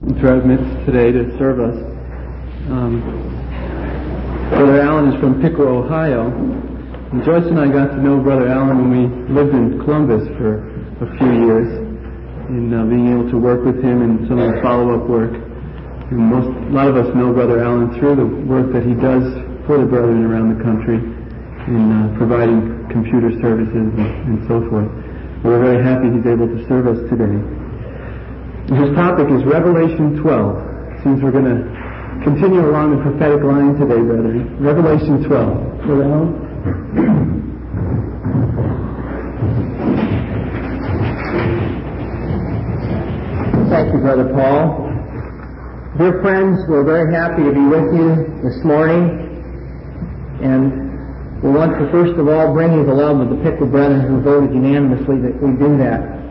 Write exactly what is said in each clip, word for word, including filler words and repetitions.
To our midst today to serve us. Um, Brother Alan is from Piqua, Ohio. And Joyce and I got to know Brother Alan when we lived in Columbus for a few years, in uh, being able to work with him and some of the follow-up work. And most, a lot of us know Brother Alan through the work that he does for the brethren around the country in uh, providing computer services and, and so forth. We're very happy he's able to serve us today. His topic is Revelation twelve. Seems we're going to continue along the prophetic line today, brethren. Revelation twelve. Brother Alan? Thank you, Brother Paul. Dear friends, we're very happy to be with you this morning. And we want to first of all bring you the love of the Piqua brethren who voted unanimously that we do that.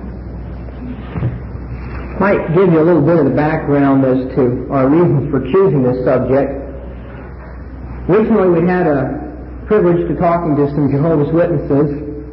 Might give you a little bit of the background as to our reasons for choosing this subject. Recently we had a privilege to talking to some Jehovah's Witnesses,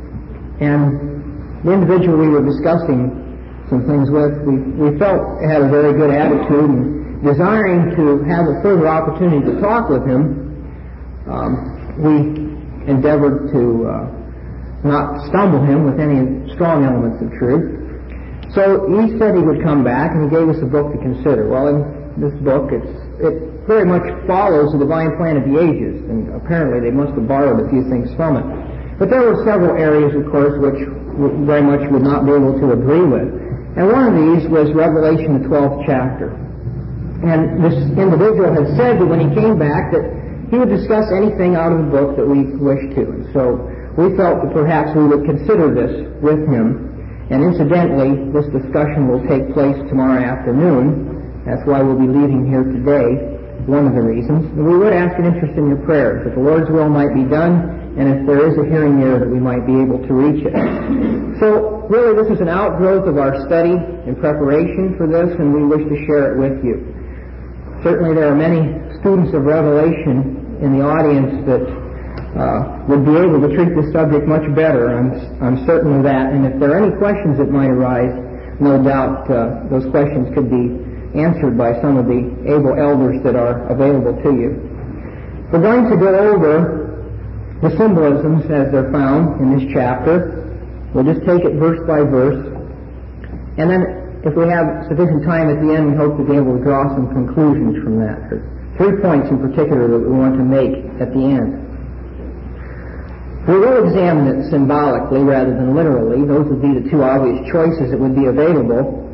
and the individual we were discussing some things with, we, we felt had a very good attitude, and desiring to have a further opportunity to talk with him, um, we endeavored to uh, not stumble him with any strong elements of truth. So he said he would come back, and he gave us a book to consider. Well, in this book, it's, it very much follows the divine plan of the ages, and apparently they must have borrowed a few things from it. But there were several areas, of course, which we very much would not be able to agree with. And one of these was Revelation, the twelfth chapter. And this individual had said that when he came back that he would discuss anything out of the book that we wished to. And so we felt that perhaps we would consider this with him. And incidentally, this discussion will take place tomorrow afternoon. That's why we'll be leaving here today, one of the reasons. And we would ask an interest in your prayers, that the Lord's will might be done, and if there is a hearing ear, that we might be able to reach it. So, really, this is an outgrowth of our study in preparation for this, and we wish to share it with you. Certainly there are many students of Revelation in the audience that Uh, would be able to treat this subject much better. I'm, I'm certain of that. And if there are any questions that might arise, no doubt uh, those questions could be answered by some of the able elders that are available to you. We're going to go over the symbolisms as they're found in this chapter. We'll just take it verse by verse. And then if we have sufficient time at the end, we hope to be able to draw some conclusions from that. There are three points in particular that we want to make at the end. We will examine it symbolically rather than literally. Those would be the two obvious choices that would be available.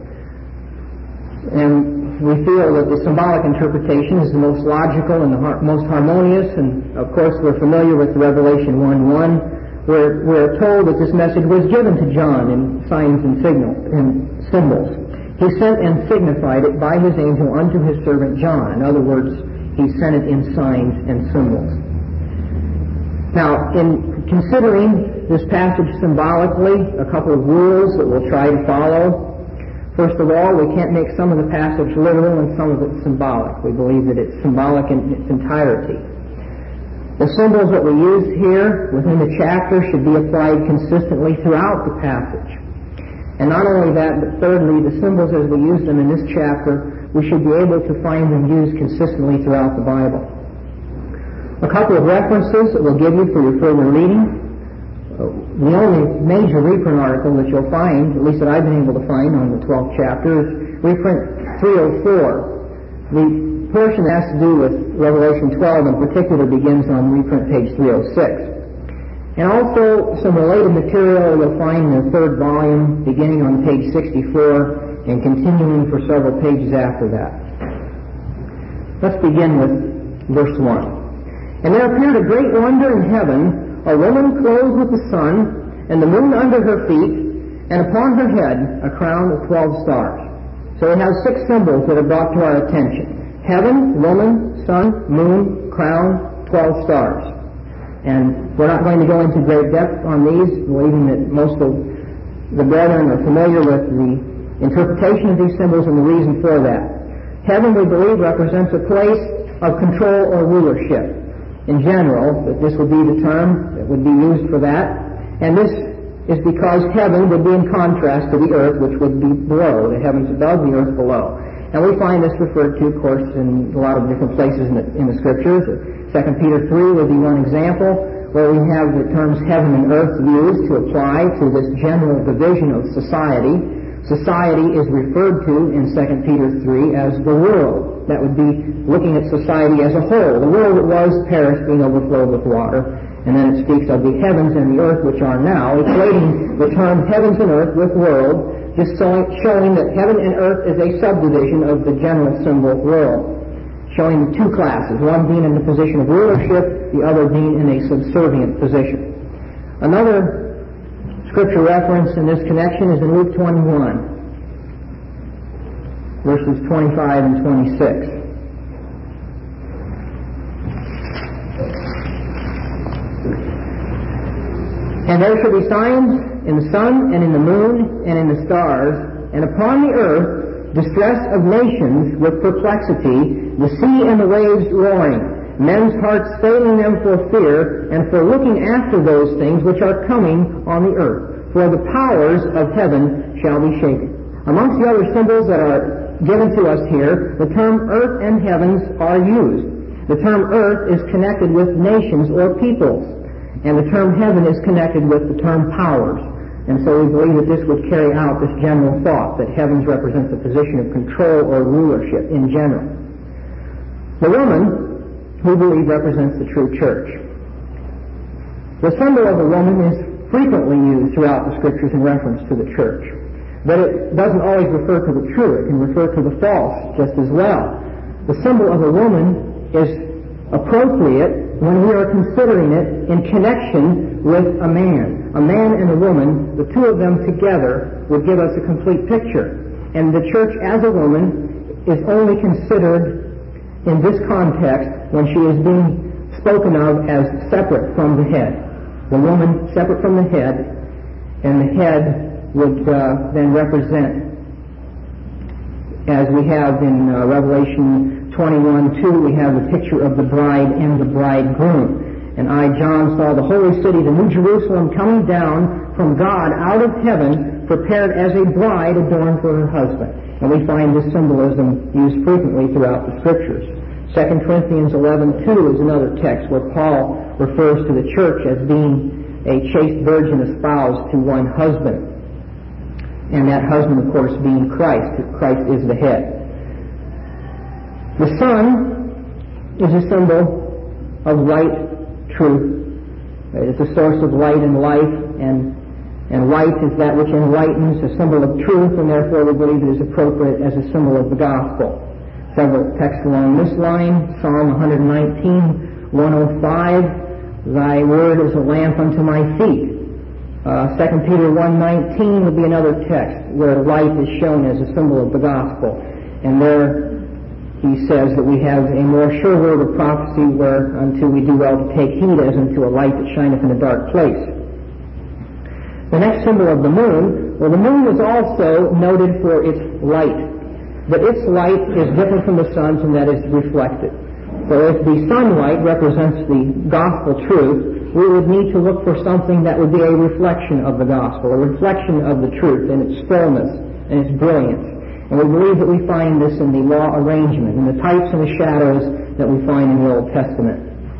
And we feel that the symbolic interpretation is the most logical and the har- most harmonious. And, of course, we're familiar with Revelation one one, where we're told that this message was given to John in signs and signal and symbols. He sent and signified it by his angel unto his servant John. In other words, he sent it in signs and symbols. Now, in considering this passage symbolically, a couple of rules that we'll try to follow. First of all, we can't make some of the passage literal and some of it symbolic. We believe that it's symbolic in its entirety. The symbols that we use here within the chapter should be applied consistently throughout the passage. And not only that, but thirdly, the symbols as we use them in this chapter, we should be able to find them used consistently throughout the Bible. A couple of references that we'll give you for your further reading. Uh, the only major reprint article that you'll find, at least that I've been able to find on the twelfth chapter, is reprint three oh four. The portion that has to do with Revelation twelve in particular begins on reprint page three oh six. And also some related material you'll find in the third volume beginning on page sixty-four and continuing for several pages after that. Let's begin with verse one. And there appeared a great wonder in heaven, a woman clothed with the sun, and the moon under her feet, and upon her head a crown of twelve stars. So we have six symbols that are brought to our attention. Heaven, woman, sun, moon, crown, twelve stars. And we're not going to go into great depth on these, believing that most of the brethren are familiar with the interpretation of these symbols and the reason for that. Heaven, we believe, represents a place of control or rulership. In general, that this would be the term that would be used for that. And this is because heaven would be in contrast to the earth, which would be below, the heavens above, the earth below. And we find this referred to, of course, in a lot of different places in the, in the Scriptures. Second Peter three would be one example where we have the terms heaven and earth used to apply to this general division of society. Society is referred to in Second Peter three as the world. That would be looking at society as a whole. The world that was perished, being overflowed with water. And then it speaks of the heavens and the earth which are now, equating the term heavens and earth with world, just showing that heaven and earth is a subdivision of the general symbol world, showing the two classes, one being in the position of rulership, the other being in a subservient position. Another scripture reference in this connection is in Luke twenty-one, verses twenty-five and twenty-six. And there shall be signs in the sun and in the moon and in the stars, and upon the earth distress of nations with perplexity, the sea and the waves roaring, men's hearts failing them for fear, and for looking after those things which are coming on the earth. For the powers of heaven shall be shaken. Amongst the other symbols that are given to us here, the term earth and heavens are used. The term earth is connected with nations or peoples, and the term heaven is connected with the term powers. And so we believe that this would carry out this general thought, that heavens represents a position of control or rulership in general. The woman, we believe, represents the true church. The symbol of a woman is frequently used throughout the Scriptures in reference to the church. But it doesn't always refer to the true. It can refer to the false just as well. The symbol of a woman is appropriate when we are considering it in connection with a man. A man and a woman, the two of them together, would give us a complete picture. And the church as a woman is only considered in this context when she is being spoken of as separate from the head. The woman separate from the head, and the head would uh, then represent, as we have in uh, Revelation twenty-one two, we have the picture of the bride and the bridegroom. And I, John, saw the holy city, the New Jerusalem, coming down from God out of heaven, prepared as a bride adorned for her husband. And we find this symbolism used frequently throughout the Scriptures. Second Corinthians eleven two is another text where Paul refers to the church as being a chaste virgin espoused to one husband. And that husband, of course, being Christ. Christ is the head. The sun is a symbol of light, truth. It's a source of light and life, and and light is that which enlightens, a symbol of truth, and therefore we believe it is appropriate as a symbol of the gospel. Several texts along this line: Psalm one nineteen, one oh five, "Thy word is a lamp unto my feet." Uh, Second Peter one nineteen would be another text where light is shown as a symbol of the gospel, and there he says that we have a more sure word of prophecy, whereunto we do well to take heed as unto a light that shineth in a dark place. The next symbol of the moon, well, the moon is also noted for its light, but its light is different from the sun's, and that is reflected. So if the sunlight represents the gospel truth, we would need to look for something that would be a reflection of the gospel, a reflection of the truth in its fullness and its brilliance. And we believe that we find this in the law arrangement, in the types and the shadows that we find in the Old Testament.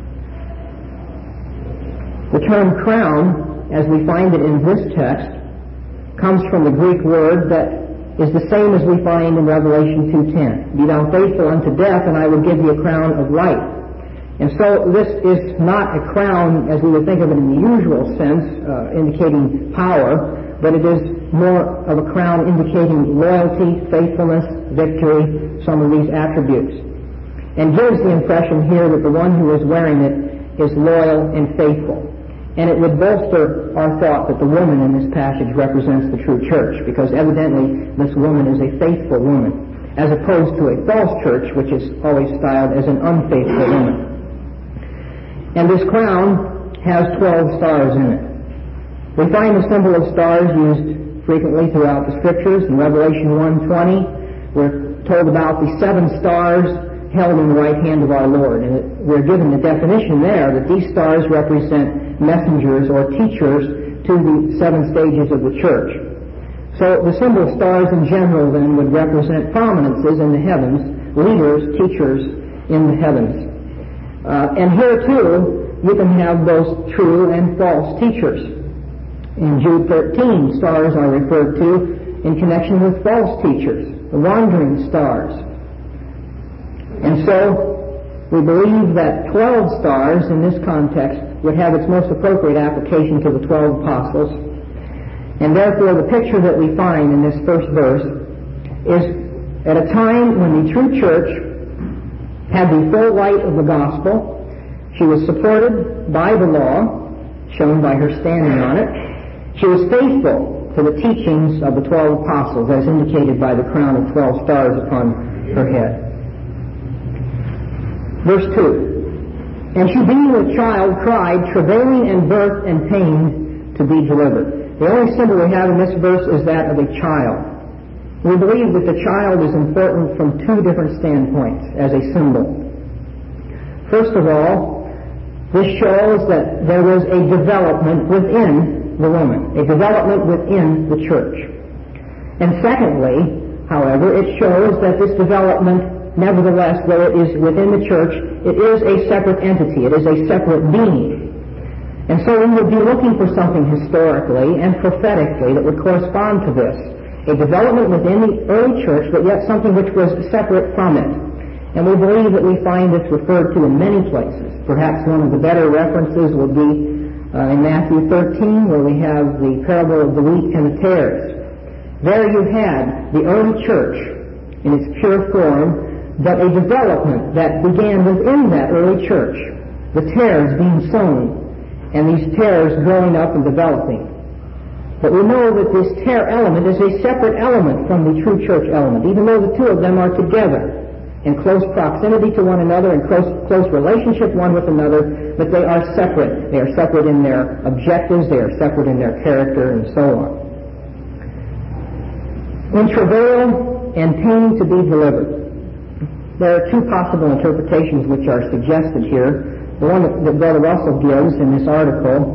The term crown, as we find it in this text, comes from the Greek word that is the same as we find in Revelation two ten. "Be thou faithful unto death, and I will give thee a crown of life." And so this is not a crown as we would think of it in the usual sense, uh, indicating power, but it is more of a crown indicating loyalty, faithfulness, victory, some of these attributes. And gives the impression here that the one who is wearing it is loyal and faithful. And it would bolster our thought that the woman in this passage represents the true church, because evidently this woman is a faithful woman, as opposed to a false church, which is always styled as an unfaithful woman. And this crown has twelve stars in it. We find the symbol of stars used frequently throughout the Scriptures. In Revelation one twenty, we're told about the seven stars held in the right hand of our Lord. And we're given the definition there that these stars represent messengers or teachers to the seven stages of the church. So the symbol stars in general then would represent prominences in the heavens, leaders, teachers in the heavens. Uh, and here too, you can have both true and false teachers. In Jude thirteen, stars are referred to in connection with false teachers, the wandering stars. And so we believe that twelve stars in this context would have its most appropriate application to the twelve apostles. And therefore the picture that we find in this first verse is at a time when the true church had the full light of the gospel. She was supported by the law, shown by her standing on it. She was faithful to the teachings of the twelve apostles, as indicated by the crown of twelve stars upon her head. Verse two. And she being a child cried, travailing in birth and pained to be delivered. The only symbol we have in this verse is that of a child. We believe that the child is important from two different standpoints as a symbol. First of all, this shows that there was a development within the woman, a development within the church. And secondly, however, it shows that this development, nevertheless, though it is within the church, it is a separate entity, it is a separate being. And so we would be looking for something historically and prophetically that would correspond to this. A development within the early church, but yet something which was separate from it. And we believe that we find this referred to in many places. Perhaps one of the better references will be uh, in Matthew thirteen, where we have the parable of the wheat and the tares. There you had the early church in its pure form, but a development that began within that early church. The tares being sown, and these tares growing up and developing. But we know that this tare element is a separate element from the true church element, even though the two of them are together in close proximity to one another, in close, close relationship one with another, but they are separate. They are separate in their objectives, they are separate in their character, and so on. In travail and pain to be delivered. There are two possible interpretations which are suggested here. The one that, that Brother Russell gives in this article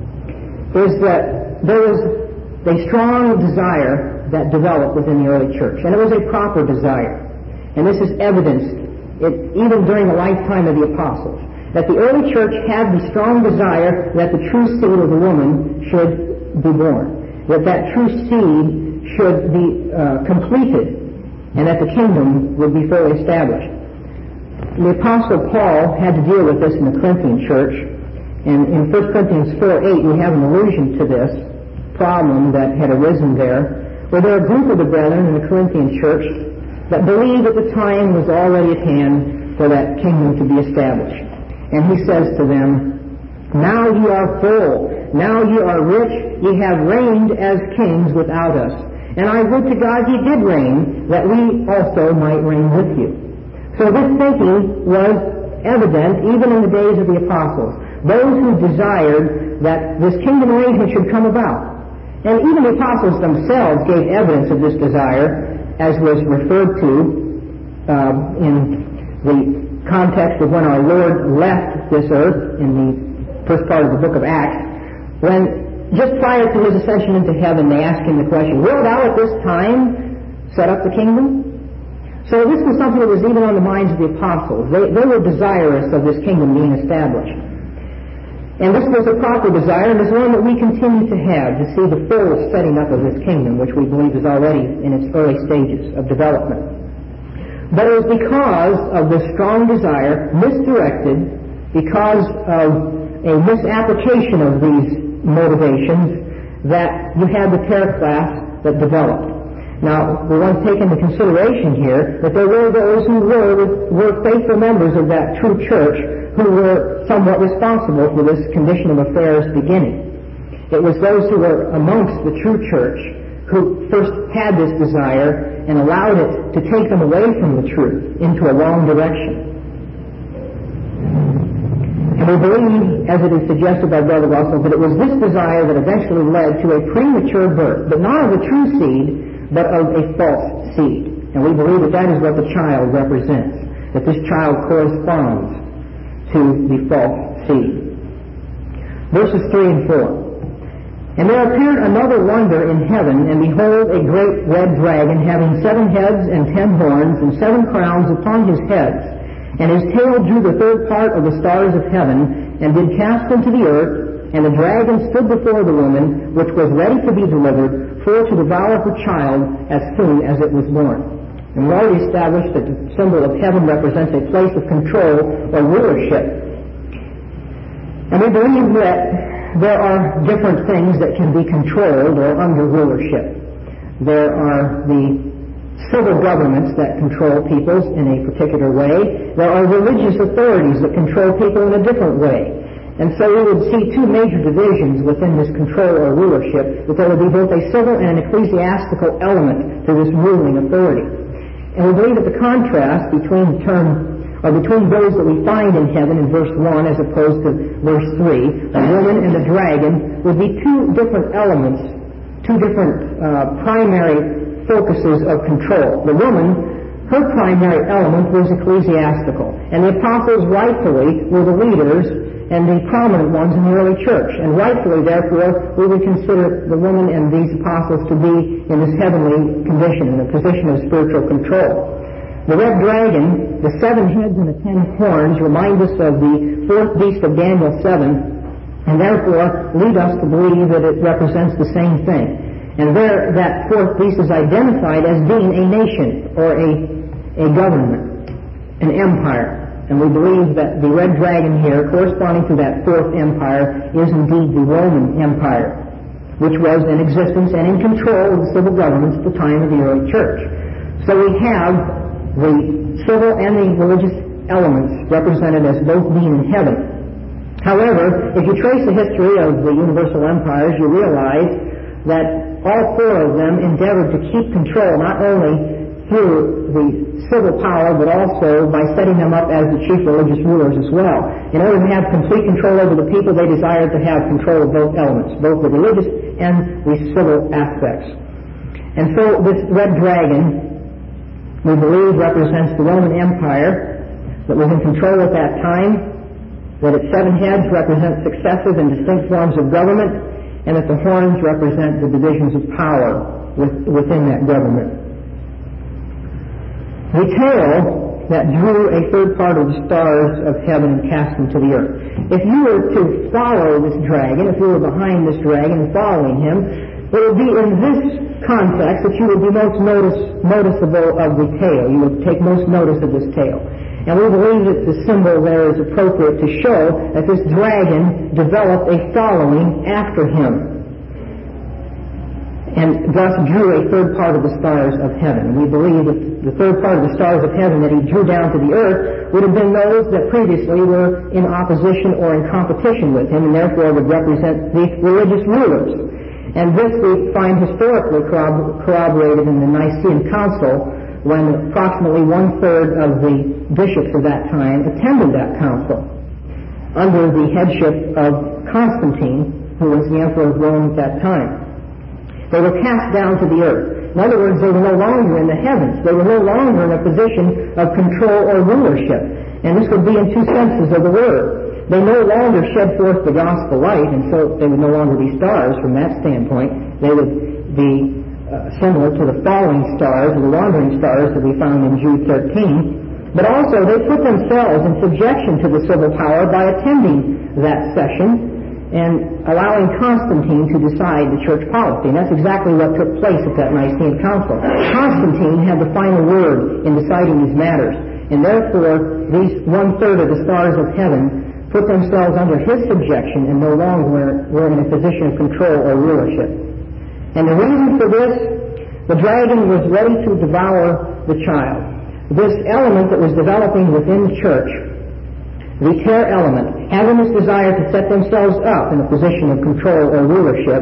is that there was a strong desire that developed within the early church, and it was a proper desire. And this is evidenced it, even during the lifetime of the apostles, that the early church had the strong desire that the true seed of the woman should be born, that that true seed should be uh, completed, and that the kingdom would be fully established. The Apostle Paul had to deal with this in the Corinthian church, and in First Corinthians four eight we have an allusion to this problem that had arisen there, where there are a group of the brethren in the Corinthian church that believed that the time was already at hand for that kingdom to be established. And he says to them, now ye are full, now ye are rich, ye have reigned as kings without us. And I would to God ye did reign, that we also might reign with you. So this thinking was evident even in the days of the apostles. Those who desired that this kingdom arrangement should come about. And even the apostles themselves gave evidence of this desire, as was referred to uh, in the context of when our Lord left this earth in the first part of the book of Acts, when just prior to his ascension into heaven they asked him the question, wilt thou at this time set up the kingdom? So this was something that was even on the minds of the apostles. They, they were desirous of this kingdom being established. And this was a proper desire, and is one that we continue to have, to see the full setting up of this kingdom, which we believe is already in its early stages of development. But it was because of this strong desire, misdirected, because of a misapplication of these motivations, that you had the tare class that developed. Now, we want to take into consideration here that there were those who were, were faithful members of that true church who were somewhat responsible for this condition of affairs beginning. It was those who were amongst the true church who first had this desire and allowed it to take them away from the truth into a wrong direction. And we believe, as it is suggested by Brother Russell, that it was this desire that eventually led to a premature birth, but not of the true seed, but of a false seed. And we believe that that is what the child represents, that this child corresponds to the false seed. Verses three and four. And there appeared another wonder in heaven, and behold, a great red dragon, having seven heads and ten horns, and seven crowns upon his heads. And his tail drew the third part of the stars of heaven, and did cast them to the earth. And the dragon stood before the woman, which was ready to be delivered, for to devour her child as soon as it was born. And we already established that the symbol of heaven represents a place of control or rulership. And we believe that there are different things that can be controlled or under rulership. There are the civil governments that control peoples in a particular way. There are religious authorities that control people in a different way. And so we would see two major divisions within this control or rulership, that there would be both a civil and an ecclesiastical element to this ruling authority. And we believe that the contrast between the term or between those that we find in heaven in verse one as opposed to verse three, the woman and the dragon, would be two different elements, two different uh, primary focuses of control. The woman, her primary element was ecclesiastical, and the apostles rightfully were the leaders and the prominent ones in the early church. And rightfully, therefore, we would consider the woman and these apostles to be in this heavenly condition, in a position of spiritual control. The red dragon, the seven heads and the ten horns, remind us of the fourth beast of Daniel seven, and therefore lead us to believe that it represents the same thing. And there, that fourth beast is identified as being a nation, or a, a government, an empire. And we believe that the red dragon here, corresponding to that fourth empire, is indeed the Roman Empire, which was in existence and in control of the civil governments at the time of the early church. So we have the civil and the religious elements represented as both being in heaven. However, if you trace the history of the universal empires, you realize that all four of them endeavored to keep control not only through the civil power, but also by setting them up as the chief religious rulers as well. In order to have complete control over the people, they desired to have control of both elements, both the religious and the civil aspects. And so this red dragon, we believe, represents the Roman Empire that was in control at that time, that its seven heads represent successive and distinct forms of government, and that the horns represent the divisions of power with, within that government. The tail that drew a third part of the stars of heaven and cast them to the earth. If you were to follow this dragon, if you were behind this dragon and following him, it would be in this context that you would be most notice, noticeable of the tail. You would take most notice of this tail. And we believe that the symbol there is appropriate to show that this dragon developed a following after him, and thus drew a third part of the stars of heaven. We believe that the third part of the stars of heaven that he drew down to the earth would have been those that previously were in opposition or in competition with him, and therefore would represent the religious rulers. And this we find historically corroborated in the Nicene Council, when approximately one-third of the bishops of that time attended that council under the headship of Constantine, who was the emperor of Rome at that time. They were cast down to the earth. In other words, they were no longer in the heavens. They were no longer in a position of control or rulership. And this would be in two senses of the word. They no longer shed forth the gospel light, and so they would no longer be stars from that standpoint. They would be uh, similar to the falling stars, or the wandering stars that we found in Jude thirteen. But also they put themselves in subjection to the civil power by attending that session and allowing Constantine to decide the church policy. And that's exactly what took place at that Nicene Council. Constantine had the final word in deciding these matters, and therefore these one-third of the stars of heaven put themselves under his subjection and no longer were in a position of control or rulership. And the reason for this, the dragon was ready to devour the child. This element that was developing within the church, the terror element, having this desire to set themselves up in a position of control or rulership,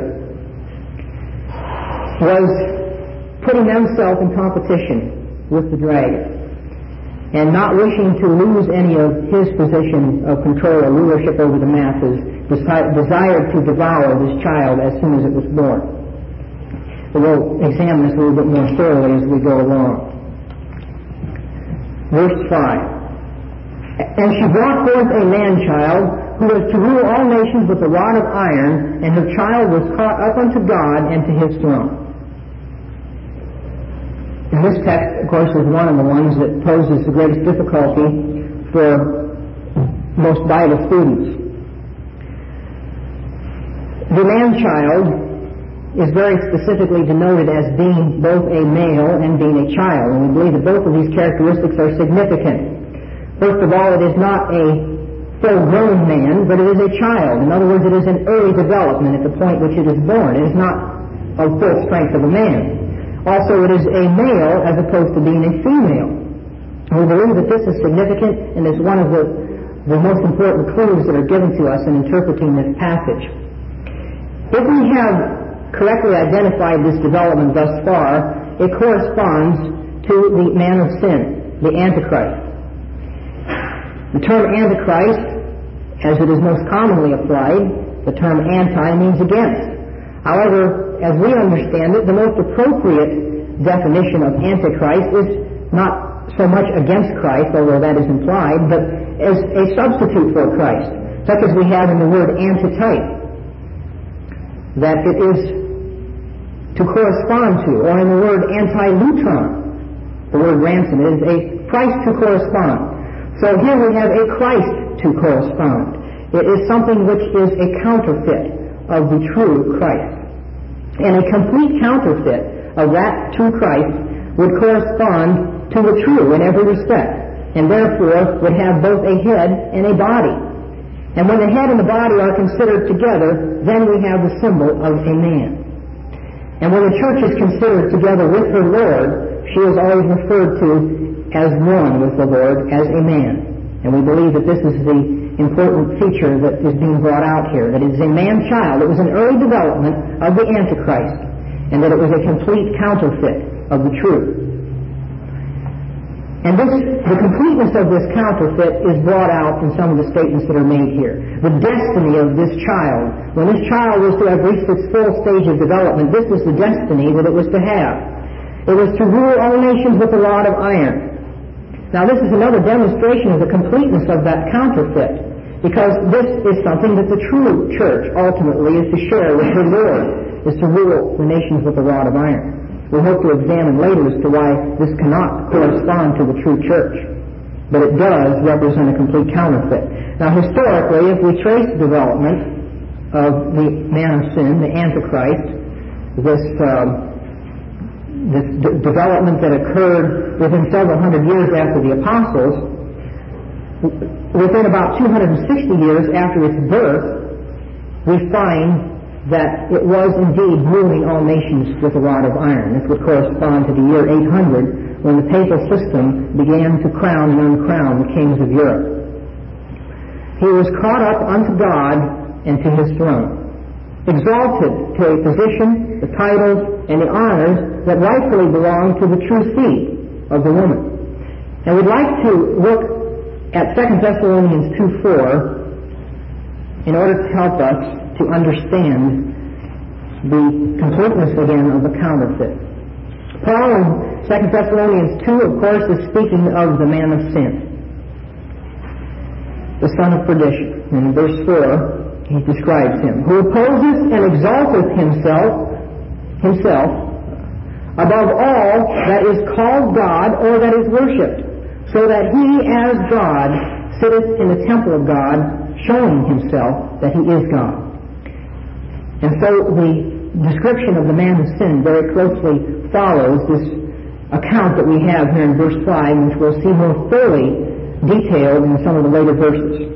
was putting themselves in competition with the dragon, and not wishing to lose any of his position of control or rulership over the masses, desired to devour this child as soon as it was born. We'll examine this a little bit more thoroughly as we go along. Verse five. And she brought forth a man-child, who was to rule all nations with a rod of iron, and her child was caught up unto God and to his throne. And this text, of course, is one of the ones that poses the greatest difficulty for most Bible students. The man-child is very specifically denoted as being both a male and being a child, and we believe that both of these characteristics are significant. First of all, it is not a full-grown man, but it is a child. In other words, it is an early development at the point which it is born. It is not of full strength of a man. Also, it is a male as opposed to being a female. And we believe that this is significant and is one of the, the most important clues that are given to us in interpreting this passage. If we have correctly identified this development thus far, it corresponds to the man of sin, the Antichrist. The term Antichrist, as it is most commonly applied, the term anti means against. However, as we understand it, the most appropriate definition of Antichrist is not so much against Christ, although that is implied, but as a substitute for Christ, such as we have in the word antitype, that it is to correspond to, or in the word anti-lutron, the word ransom, it is a Christ to correspond. So here we have a Christ to correspond. It is something which is a counterfeit of the true Christ. And a complete counterfeit of that true Christ would correspond to the true in every respect, and therefore would have both a head and a body. And when the head and the body are considered together, then we have the symbol of a man. And when the church is considered together with her Lord, she is always referred to as one with the Lord, as a man. And we believe that this is the important feature that is being brought out here, that it is a man-child. It was an early development of the Antichrist, and that it was a complete counterfeit of the truth. And this, the completeness of this counterfeit is brought out in some of the statements that are made here. The destiny of this child, when this child was to have reached its full stage of development, this is the destiny that it was to have. It was to rule all nations with a rod of iron. Now this is another demonstration of the completeness of that counterfeit, because this is something that the true church ultimately is to share with her Lord, is to rule the nations with a rod of iron. We hope to examine later as to why this cannot correspond to the true church, but it does represent a complete counterfeit. Now historically, if we trace the development of the man of sin, the Antichrist, this um, this d- development that occurred within several hundred years after the apostles, within about two hundred sixty years after its birth, we find that it was indeed ruling all nations with a rod of iron. This would correspond to the year eight hundred, when the papal system began to crown and uncrown the kings of Europe. He was caught up unto God and to his throne, exalted to a position, the titles, and the honors that rightfully belong to the true seed of the woman. And we'd like to look at Second Thessalonians two four in order to help us to understand the completeness again of the counterfeit. Paul in Second Thessalonians two, of course, is speaking of the man of sin, the son of perdition. And in verse four, he describes him, who opposes and exalteth himself, himself above all that is called God or that is worshipped, so that he as God sitteth in the temple of God, showing himself that he is God. And so the description of the man of sin very closely follows this account that we have here in verse five, which we'll see more fully detailed in some of the later verses.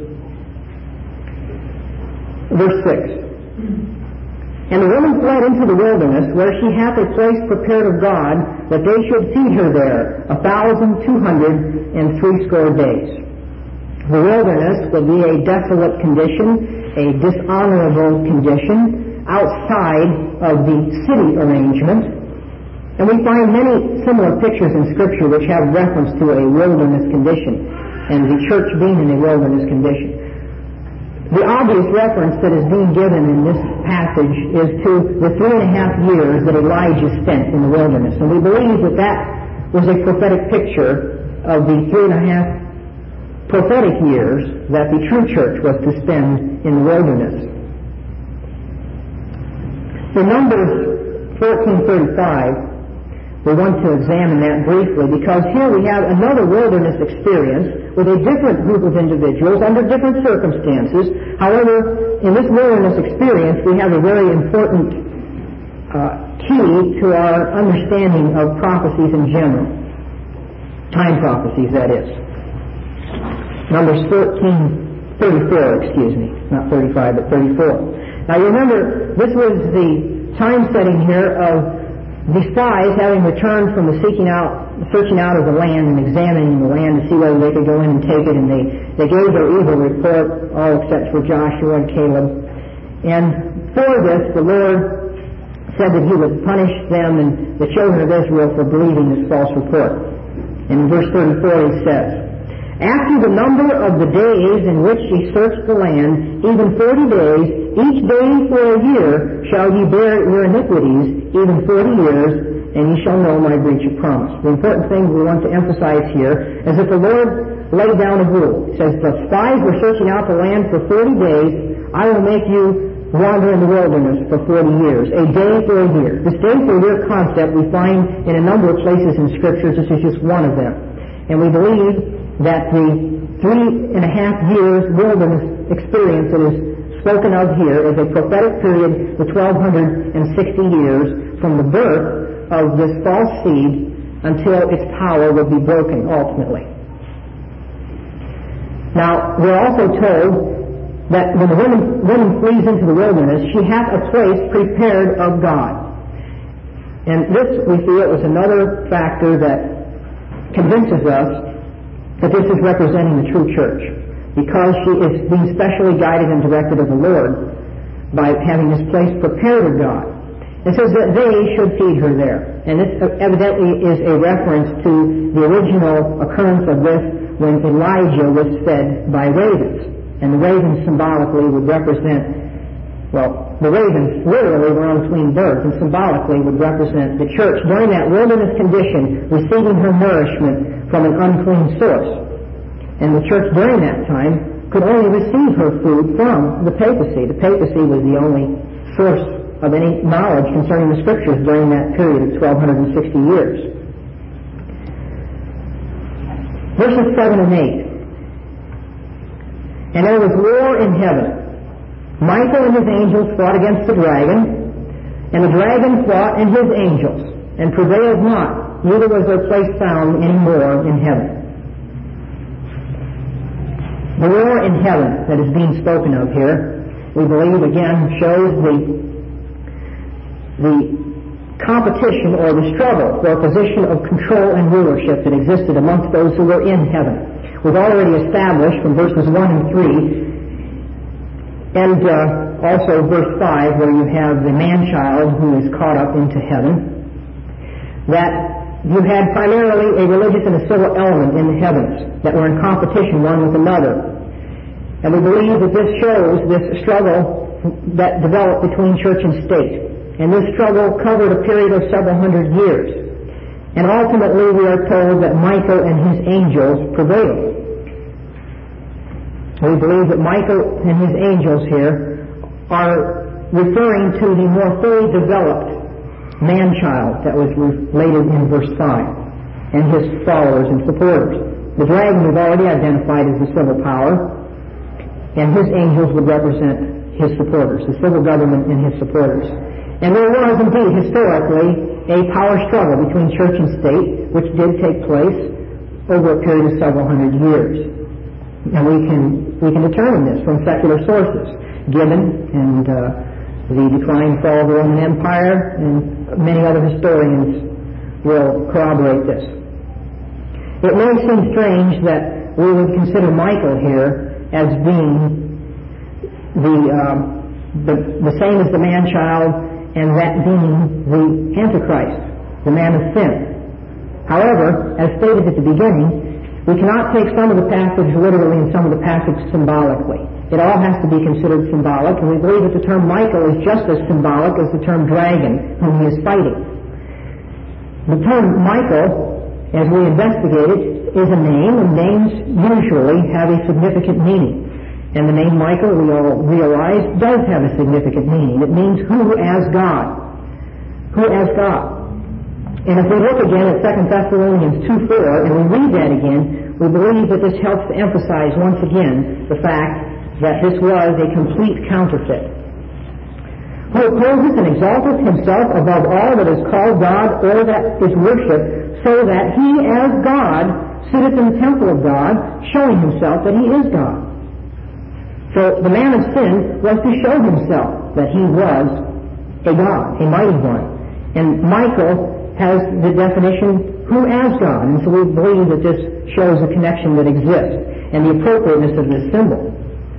Verse six. And the woman fled into the wilderness, where she hath a place prepared of God, that they should feed her there a thousand two hundred and threescore days. The wilderness will be a desolate condition, a dishonorable condition, outside of the city arrangement. And we find many similar pictures in Scripture which have reference to a wilderness condition, and the church being in a wilderness condition. The obvious reference that is being given in this passage is to the three and a half years that Elijah spent in the wilderness. And we believe that that was a prophetic picture of the three and a half prophetic years that the true church was to spend in the wilderness. In Numbers fourteen thirty-five, we want to examine that briefly because here we have another wilderness experience with a different group of individuals under different circumstances. However, in this wilderness experience, we have a very important uh, key to our understanding of prophecies in general. Time prophecies, that is. Numbers fourteen thirty-four, excuse me. Not thirty-five, but thirty-four. Now you remember, this was the time setting here of the spies having returned from the seeking out, searching out of the land and examining the land to see whether they could go in and take it, and they, they gave their evil report, all except for Joshua and Caleb. And for this, the Lord said that He would punish them and the children of Israel for believing this false report. And in verse thirty-four He says, "After the number of the days in which ye searched the land, even forty days, each day for a year shall ye bear your iniquities, even forty years, and ye shall know my breach of promise." The important thing we want to emphasize here is that the Lord laid down a rule. He says, the spies were searching out the land for forty days. I will make you wander in the wilderness for forty years. A day for a year. This day for a year concept we find in a number of places in Scripture. This is just one of them. And we believe that the three and a half years wilderness experience that is spoken of here is a prophetic period, the twelve sixty years, from the birth of this false seed until its power would be broken ultimately. Now, we're also told that when the woman, woman flees into the wilderness, she hath a place prepared of God. And this, we feel, is another factor that convinces us that this is representing the true church, because she is being specially guided and directed of the Lord by having this place prepared of God. It says that they should feed her there. And this evidently is a reference to the original occurrence of this when Elijah was fed by ravens. And the ravens symbolically would represent, well, the ravens literally were on tween birth, and symbolically would represent the church during that wilderness condition, receiving her nourishment from an unclean source. And the church during that time could only receive her food from the papacy. The papacy was the only source of any knowledge concerning the Scriptures during that period of twelve sixty years. Verses seven and eight. "And there was war in heaven. Michael and his angels fought against the dragon, and the dragon fought and his angels, and prevailed not, neither was their place found any more in heaven." The war in heaven that is being spoken of here, we believe again shows the, the competition or the struggle for a position of control and rulership that existed amongst those who were in heaven. We've already established from verses one and three, and uh, also verse five, where you have the man-child who is caught up into heaven, that you had primarily a religious and a civil element in the heavens that were in competition one with another. And we believe that this shows this struggle that developed between church and state. And this struggle covered a period of several hundred years. And ultimately we are told that Michael and his angels prevailed. We believe that Michael and his angels here are referring to the more fully developed man-child that was related in verse five, and his followers and supporters. The dragon we've already identified as the civil power, and his angels would represent his supporters, the civil government and his supporters. And there was indeed historically a power struggle between church and state, which did take place over a period of several hundred years. And we can we can determine this from secular sources. Gibbon and uh, the decline and fall of the Roman Empire, and many other historians will corroborate this. It may seem strange that we would consider Michael here as being the uh, the, the same as the man-child, and that being the Antichrist, the man of sin. However, as stated at the beginning, we cannot take some of the passage literally and some of the passage symbolically. It all has to be considered symbolic, and we believe that the term Michael is just as symbolic as the term dragon, whom he is fighting. The term Michael, as we investigated, is a name, and names usually have a significant meaning. And the name Michael, we all realize, does have a significant meaning. It means who as God. Who as God. And if we look again at Second Thessalonians two four, and we read that again, we believe that this helps to emphasize once again the fact that this was a complete counterfeit. Who opposes and exalteth himself above all that is called God or that is worshipped, so that he as God sitteth in the temple of God, showing himself that he is God. So the man of sin was to show himself that he was a God, a mighty one. And Michael has the definition, who as God. And so we believe that this shows a connection that exists and the appropriateness of this symbol.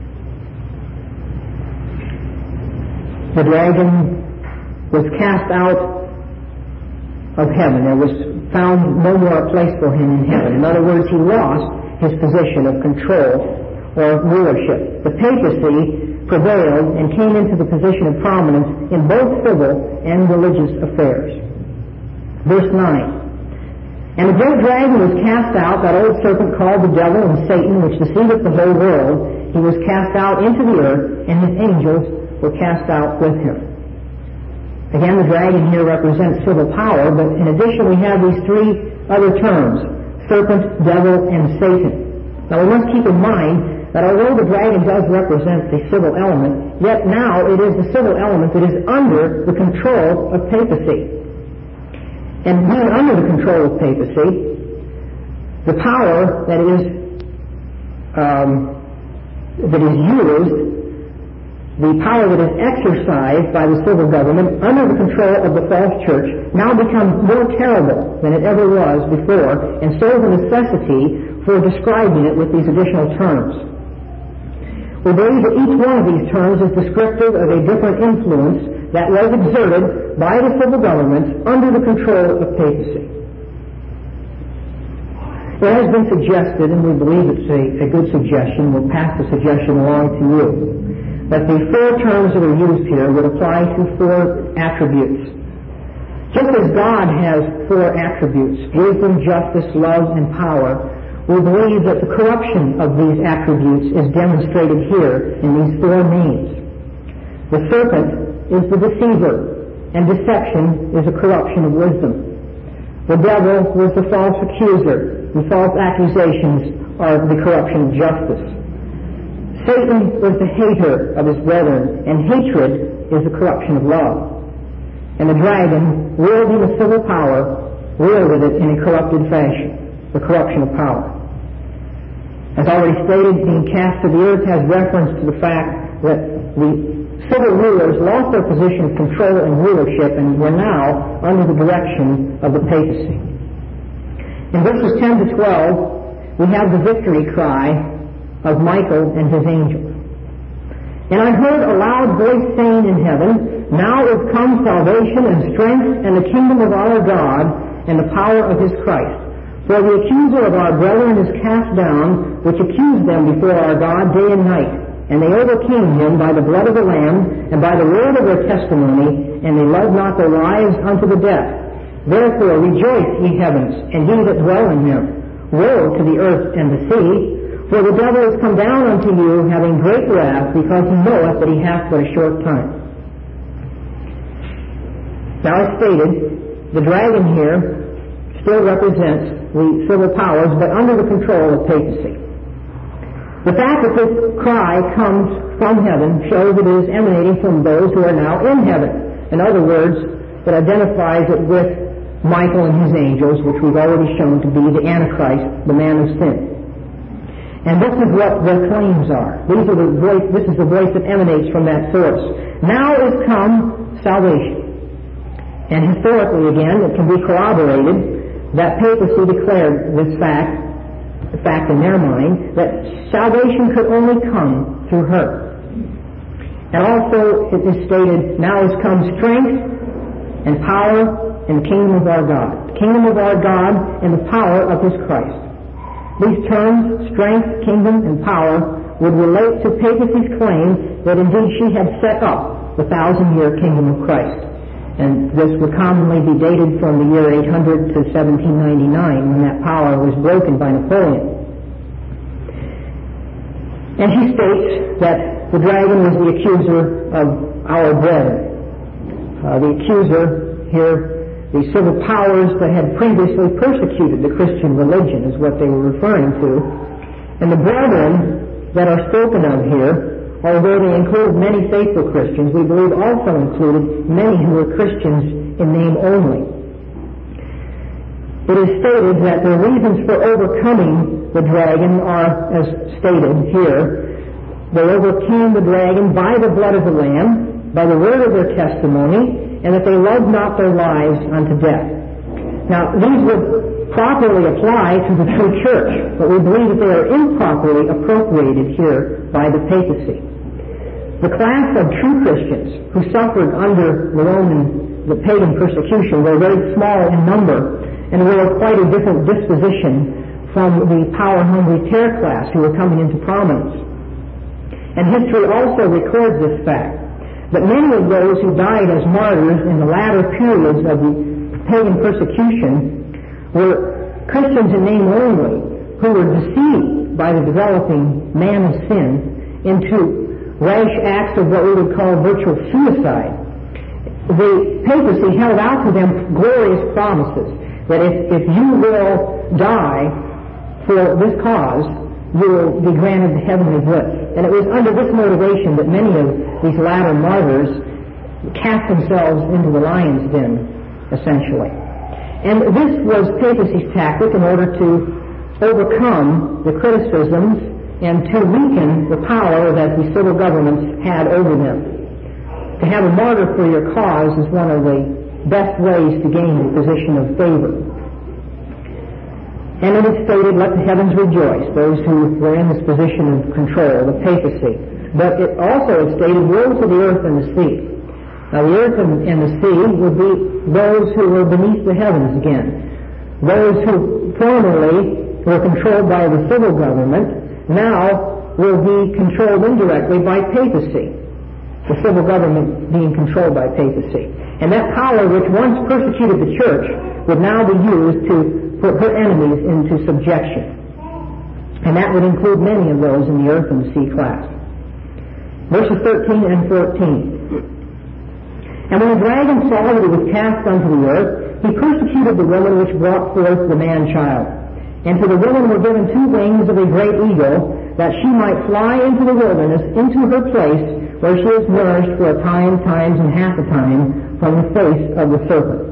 The dragon was cast out of heaven. There was found no more a place for him in heaven. In other words, he lost his position of control or rulership. The papacy prevailed and came into the position of prominence in both civil and religious affairs. Verse nine. And the great dragon was cast out, that old serpent called the devil and Satan, which deceiveth the whole world. He was cast out into the earth, and his angels were cast out with him. Again, the dragon here represents civil power, but in addition we have these three other terms, serpent, devil, and Satan. Now we must keep in mind that although the dragon does represent the civil element, yet now it is the civil element that is under the control of papacy. And being under the control of papacy, the power that is um, that is used, the power that is exercised by the civil government under the control of the false church now becomes more terrible than it ever was before, and so the necessity for describing it with these additional terms. We believe that each one of these terms is descriptive of a different influence that was exerted by the civil government under the control of papacy. It has been suggested, and we believe it's a, a good suggestion, we'll pass the suggestion along to you, that the four terms that are used here would apply to four attributes. Just as God has four attributes, wisdom, justice, love, and power, we believe that the corruption of these attributes is demonstrated here in these four names. The serpent is the deceiver, and deception is a corruption of wisdom. The devil was the false accuser, and false accusations are the corruption of justice. Satan was the hater of his brethren, and hatred is the corruption of love. And the dragon, wielding the civil power, wielded it in a corrupted fashion, the corruption of power. As already stated, being cast to the earth has reference to the fact that the civil rulers lost their position of control and rulership and were now under the direction of the papacy. In verses ten to twelve, we have the victory cry of Michael and his angels. And I heard a loud voice saying in heaven, Now is come salvation and strength and the kingdom of our God and the power of his Christ. For the accuser of our brethren is cast down, which accused them before our God day and night. And they overcame him by the blood of the Lamb and by the word of their testimony, and they loved not their lives unto the death. Therefore rejoice, ye heavens, and ye that dwell in them. Woe to the earth and the sea, for the devil is come down unto you, having great wrath, because he knoweth that he hath but a short time. Now as stated, the dragon here still represents the civil powers, but under the control of papacy. The fact that this cry comes from heaven shows it is emanating from those who are now in heaven. In other words, it identifies it with Michael and his angels, which we've already shown to be the Antichrist, the man of sin. And this is what their claims are. These are the voice, this is the voice that emanates from that source. Now is come salvation. And historically, again, it can be corroborated that papacy declared this fact, the fact in their mind, that salvation could only come through her. And also it is stated, now has come strength and power in the kingdom of our God. The kingdom of our God and the power of his Christ. These terms, strength, kingdom, and power, would relate to papacy's claim that indeed she had set up the thousand-year kingdom of Christ. And this would commonly be dated from the year eight hundred to seventeen ninety-nine, when that power was broken by Napoleon. And he states that the dragon was the accuser of our brethren. Uh, the accuser here, the civil powers that had previously persecuted the Christian religion is what they were referring to. And the brethren that are spoken of here, although they include many faithful Christians, we believe also included many who were Christians in name only. It is stated that the reasons for overcoming the dragon are, as stated here, they overcame the dragon by the blood of the Lamb, by the word of their testimony, and that they loved not their lives unto death. Now, these would properly apply to the true church, but we believe that they are improperly appropriated here by the papacy. The class of true Christians who suffered under the Roman, the pagan persecution were very small in number and were of quite a different disposition from the power-hungry terror class who were coming into prominence. And history also records this fact, that many of those who died as martyrs in the latter periods of the pagan persecution were Christians in name only, who were deceived by the developing man of sin into rash acts of what we would call virtual suicide. The papacy held out to them glorious promises that if, if you will die for this cause, you will be granted the heavenly bliss. And it was under this motivation that many of these latter martyrs cast themselves into the lion's den, essentially. And this was papacy's tactic in order to overcome the criticisms and to weaken the power that the civil governments had over them. To have a martyr for your cause is one of the best ways to gain a position of favor. And it is stated, let the heavens rejoice, those who were in this position of control, the papacy. But it also is stated, woe to the earth and the sea. Now the earth and, and the sea would be those who were beneath the heavens again. Those who formerly were controlled by the civil government now will be controlled indirectly by papacy. The civil government being controlled by papacy. And that power which once persecuted the church would now be used to put her enemies into subjection. And that would include many of those in the earth and the sea class. Verses thirteen and fourteen. And when the dragon saw that he was cast unto the earth, he persecuted the woman which brought forth the man-child. And to the woman were given two wings of a great eagle, that she might fly into the wilderness, into her place, where she is nourished for a time, times, and half a time from the face of the serpent.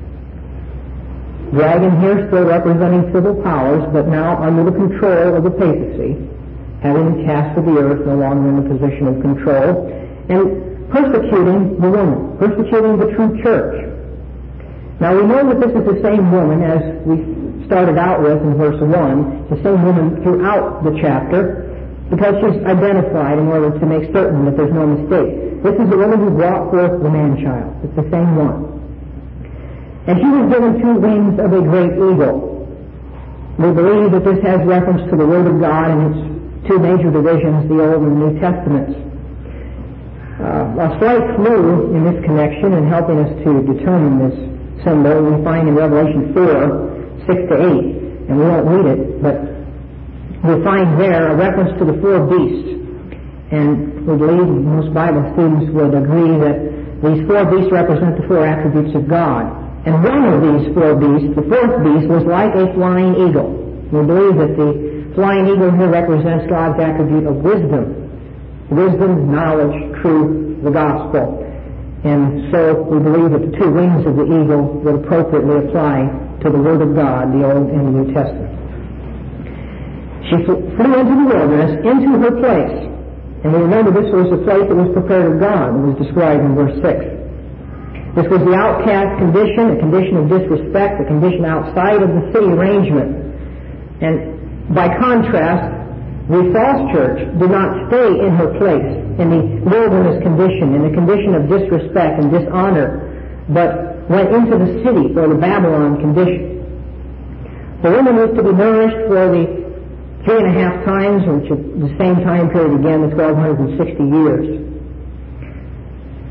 Dragon here still representing civil powers, but now under the control of the papacy, having been cast to the earth, no longer in a position of control, and persecuting the woman, persecuting the true church. Now we know that this is the same woman as we started out with in verse one, the same woman throughout the chapter, because she's identified in order to make certain that there's no mistake. This is the woman who brought forth the man-child. It's the same one. And she was given two wings of a great eagle. We believe that this has reference to the Word of God and its two major divisions, the Old and the New Testaments. Uh, a slight clue in this connection and helping us to determine this symbol we find in Revelation four, six to eight. And we won't read it, but we find there a reference to the four beasts. And we believe most Bible students would agree that these four beasts represent the four attributes of God. And one of these four beasts, the fourth beast, was like a flying eagle. We believe that the flying eagle here represents God's attribute of wisdom. Wisdom, knowledge, truth, the gospel. And so we believe that the two wings of the eagle would appropriately apply to the Word of God, the Old and the New Testament. She flew into the wilderness, into her place. And we remember this was the place that was prepared of God. It was described in verse six. This was the outcast condition, a condition of disrespect, a condition outside of the city arrangement. And by contrast, the false church did not stay in her place, in the wilderness condition, in the condition of disrespect and dishonor, but went into the city, or the Babylon condition. The woman was to be nourished for the three and a half times, which is the same time period again, the twelve sixty years.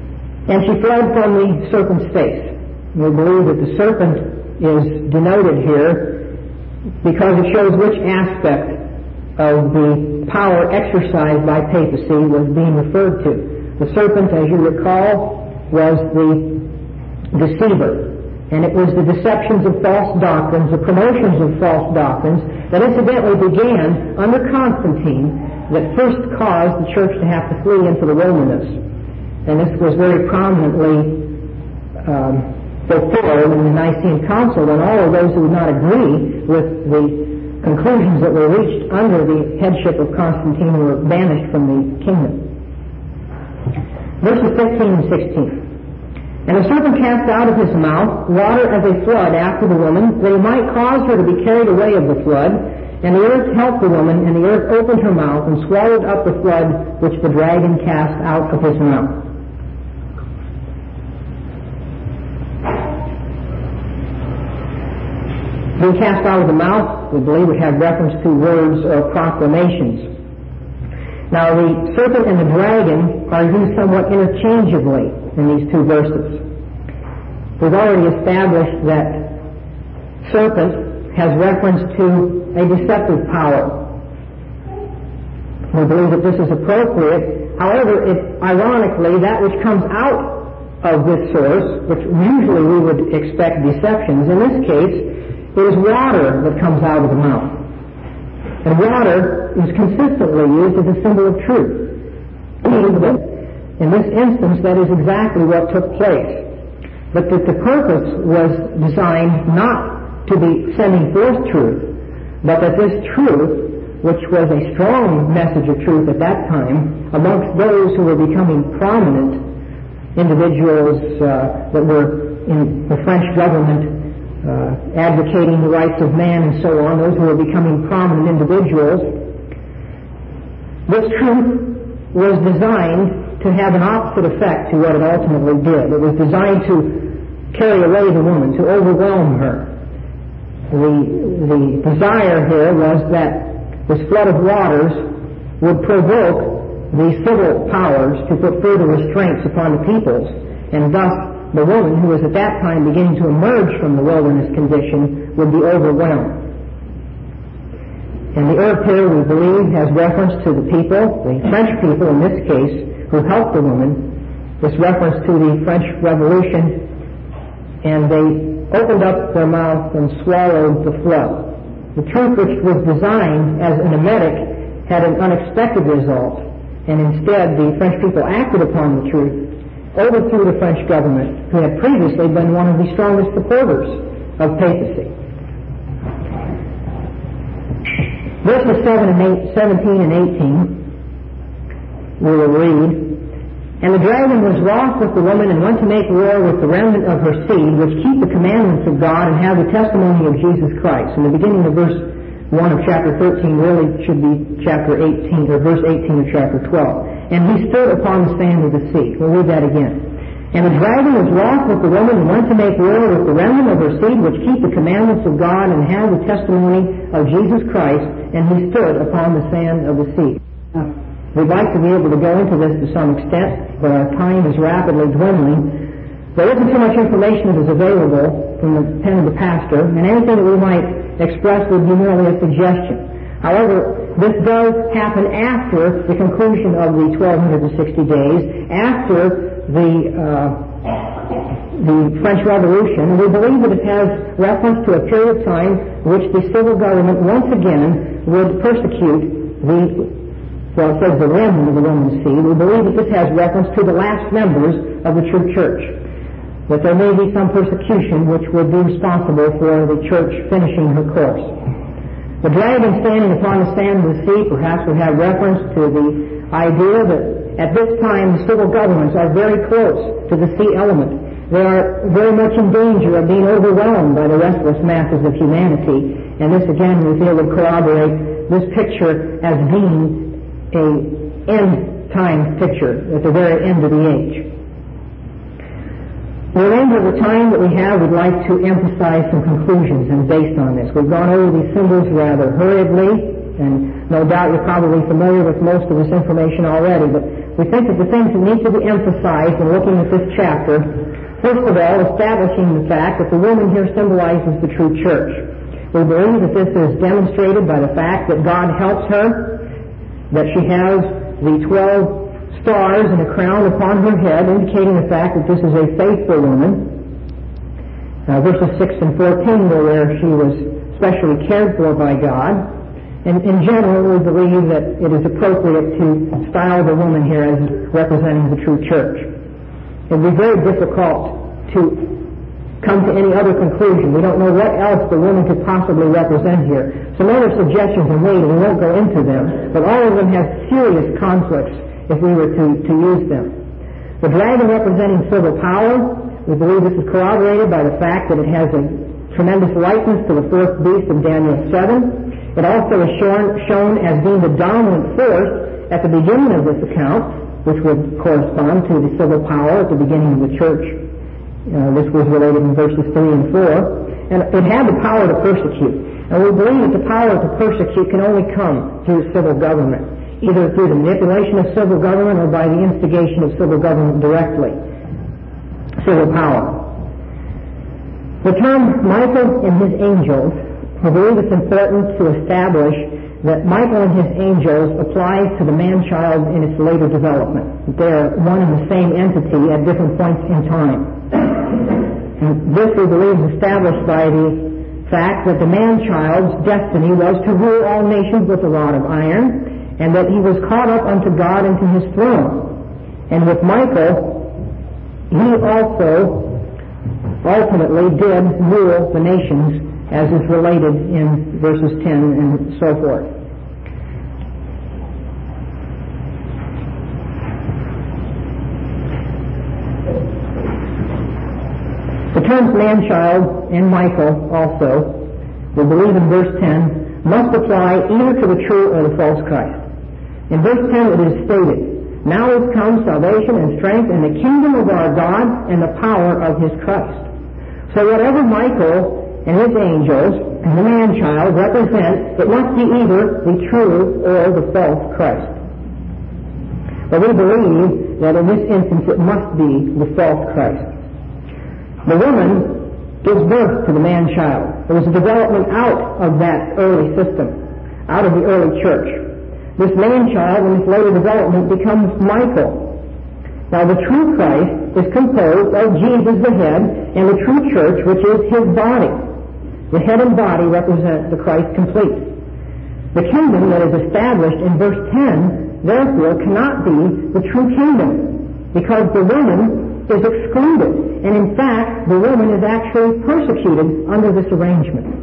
And she fled from the serpent's face. We believe that the serpent is denoted here because it shows which aspect of the power exercised by papacy was being referred to. The serpent, as you recall, was the deceiver. And it was the deceptions of false doctrines, the promotions of false doctrines, that incidentally began under Constantine, that first caused the church to have to flee into the wilderness. And this was very prominently um, fulfilled in the Nicene Council, when all of those who would not agree with the conclusions that were reached under the headship of Constantine were banished from the kingdom. Verses fifteen and sixteen. And the serpent cast out of his mouth water as a flood after the woman, that he might cause her to be carried away of the flood. And the earth helped the woman, and the earth opened her mouth and swallowed up the flood which the dragon cast out of his mouth. Being cast out of the mouth, we believe, would have reference to words or proclamations. Now, the serpent and the dragon are used somewhat interchangeably in these two verses. We've already established that serpent has reference to a deceptive power. We believe that this is appropriate. However, it, ironically, that which comes out of this source, which usually we would expect deceptions, in this case, it is water that comes out of the mouth. And water is consistently used as a symbol of truth. In this instance, that is exactly what took place. But that the purpose was designed not to be sending forth truth, but that this truth, which was a strong message of truth at that time, amongst those who were becoming prominent individuals uh, that were in the French government, Uh, advocating the rights of man and so on, those who were becoming prominent individuals, this truth was designed to have an opposite effect to what it ultimately did. It was designed to carry away the woman, to overwhelm her. The, the desire here was that this flood of waters would provoke the civil powers to put further restraints upon the peoples, and thus the woman, who was at that time beginning to emerge from the wilderness condition, would be overwhelmed. And the earth here, we believe, has reference to the people, the French people in this case, who helped the woman. This reference to the French Revolution, and they opened up their mouth and swallowed the flood. The truth, which was designed as an emetic, had an unexpected result, and instead the French people acted upon the truth, overthrew the French government, who had previously been one of the strongest supporters of papacy. Verses seven and eight, seventeen and eighteen, we will read, And the dragon was wroth with the woman, and went to make war with the remnant of her seed, which keep the commandments of God and have the testimony of Jesus Christ. In the beginning of verse one of chapter thirteen really should be chapter eighteen, or verse eighteen of chapter twelve. And he stood upon the sand of the sea. We'll read that again. And the dragon was wroth with the woman, and went to make war with the remnant of her seed, which keep the commandments of God and have the testimony of Jesus Christ. And he stood upon the sand of the sea. Now, we'd like to be able to go into this to some extent, but our time is rapidly dwindling. There isn't too much information that is available from the pen of the pastor, and anything that we might express would be merely a suggestion. However, this does happen after the conclusion of the twelve sixty days, after the uh, the French Revolution. We believe that it has reference to a period of time in which the civil government once again would persecute the, well, it says the remnant of the Roman seed. We believe that this has reference to the last members of the true church, that there may be some persecution which would be responsible for the church finishing her course. The dragon standing upon the sand of the sea perhaps would have reference to the idea that at this time the civil governments are very close to the sea element. They are very much in danger of being overwhelmed by the restless masses of humanity. And this again we feel would corroborate this picture as being a end time picture at the very end of the age. The remainder of the time that we have, we'd like to emphasize some conclusions and based on this. We've gone over these symbols rather hurriedly, and no doubt you're probably familiar with most of this information already, but we think that the things that need to be emphasized in looking at this chapter, first of all, establishing the fact that the woman here symbolizes the true church. We believe that this is demonstrated by the fact that God helps her, that she has the twelve stars and a crown upon her head, indicating the fact that this is a faithful woman. Uh, verses six and fourteen were where she was specially cared for by God. And in general, we believe that it is appropriate to style the woman here as representing the true church. It would be very difficult to come to any other conclusion. We don't know what else the woman could possibly represent here. Some other suggestions are made, and we won't go into them, but all of them have serious conflicts if we were to, to use them. The dragon representing civil power, we believe this is corroborated by the fact that it has a tremendous likeness to the fourth beast of Daniel seven. It also is shown, shown as being the dominant force at the beginning of this account, which would correspond to the civil power at the beginning of the church. Uh, this was related in verses three and four. And it had the power to persecute. And we believe that the power to persecute can only come through civil government, either through the manipulation of civil government or by the instigation of civil government directly. Civil power. The term Michael and his angels, we believe it's important to establish that Michael and his angels applies to the man-child in its later development. They're one and the same entity at different points in time. And this, we believe, is established by the fact that the man-child's destiny was to rule all nations with a rod of iron, and that he was caught up unto God and to his throne. And with Michael, he also ultimately did rule the nations, as is related in verses ten and so forth. The terms man-child and Michael also, we believe in verse ten, must apply either to the true or the false Christ. In verse ten it is stated, "Now is come salvation and strength in the kingdom of our God and the power of his Christ." So whatever Michael and his angels and the man-child represent, it must be either the true or the false Christ. But we believe that in this instance it must be the false Christ. The woman gives birth to the man-child. There was a development out of that early system, out of the early church. This man-child in its later development becomes Michael. Now the true Christ is composed of Jesus the head and the true church, which is his body. The head and body represent the Christ complete. The kingdom that is established in verse ten, therefore, cannot be the true kingdom, because the woman is excluded, and in fact, the woman is actually persecuted under this arrangement.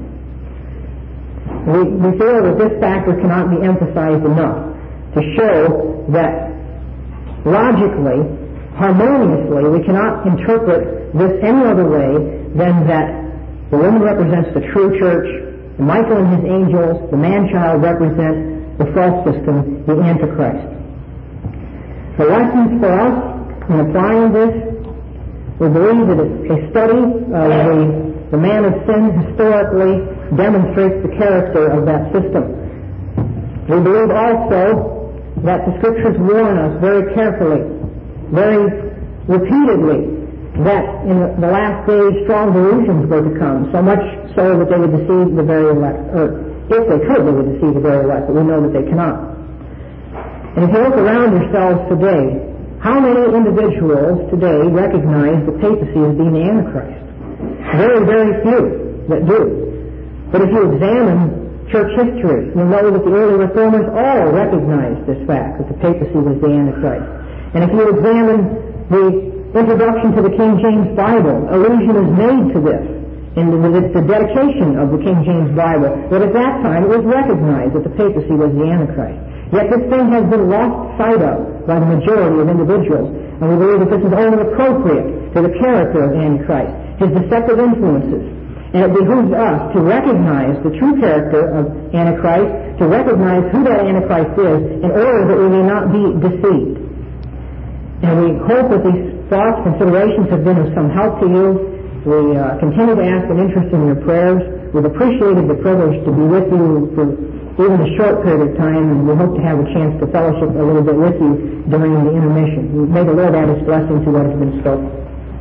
We, we feel that this factor cannot be emphasized enough to show that logically, harmoniously, we cannot interpret this any other way than that the woman represents the true church, and Michael and his angels, the man-child, represent the false system, the Antichrist. The lessons for us in applying this, we believe that a study of the, the man of sin historically demonstrates the character of that system. We believe also that the Scriptures warn us very carefully, very repeatedly, that in the last days strong delusions were to come, so much so that they would deceive the very elect, or if they could, they would deceive the very elect, but we know that they cannot. And if you look around yourselves today, how many individuals today recognize the papacy as being the Antichrist? Very, very few that do. But if you examine church history, you'll know that the early reformers all recognized this fact, that the papacy was the Antichrist. And if you examine the introduction to the King James Bible, allusion is made to this in the, the, the dedication of the King James Bible, that at that time it was recognized that the papacy was the Antichrist. Yet this thing has been lost sight of by the majority of individuals, and we believe that this is only appropriate to the character of Antichrist, his deceptive influences. And it behooves us to recognize the true character of Antichrist, to recognize who that Antichrist is, in order that we may not be deceived. And we hope that these thoughts, considerations have been of some help to you. We uh, continue to ask an interest in your prayers. We've appreciated the privilege to be with you for even a short period of time, and we hope to have a chance to fellowship a little bit with you during the intermission. May the Lord add His blessing to what has been spoken.